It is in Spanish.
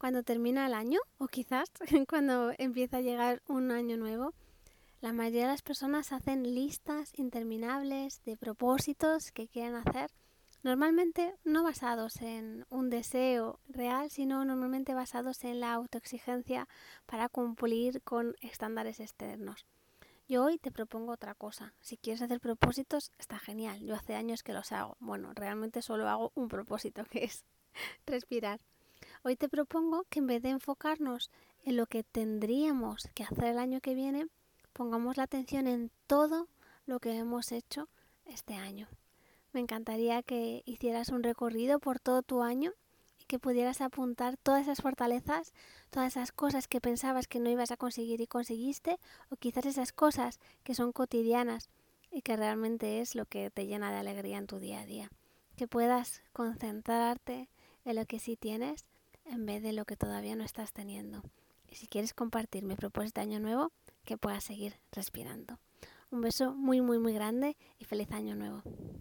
Cuando termina el año, o quizás cuando empieza a llegar un año nuevo, la mayoría de las personas hacen listas interminables de propósitos que quieren hacer, normalmente no basados en un deseo real, sino normalmente basados en la autoexigencia para cumplir con estándares externos. Yo hoy te propongo otra cosa. Si quieres hacer propósitos, está genial. Yo hace años que los hago. Bueno, realmente solo hago un propósito, que es respirar. Hoy te propongo que en vez de enfocarnos en lo que tendríamos que hacer el año que viene, pongamos la atención en todo lo que hemos hecho este año. Me encantaría que hicieras un recorrido por todo tu año y que pudieras apuntar todas esas fortalezas, todas esas cosas que pensabas que no ibas a conseguir y conseguiste, o quizás esas cosas que son cotidianas y que realmente es lo que te llena de alegría en tu día a día. Que puedas concentrarte en lo que sí tienes en vez de lo que todavía no estás teniendo. Y si quieres compartir mi propósito de año nuevo, que puedas seguir respirando. Un beso muy muy muy grande y feliz año nuevo.